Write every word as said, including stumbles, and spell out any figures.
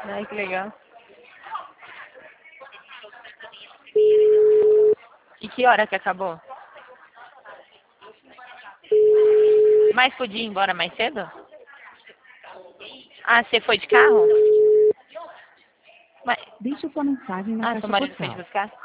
Ai, que legal. E que hora que acabou? Mas podia ir embora mais cedo? Ah, você foi de carro? Mas... Deixe sua mensagem na Ah, caixa seu marido foi te postal. buscar?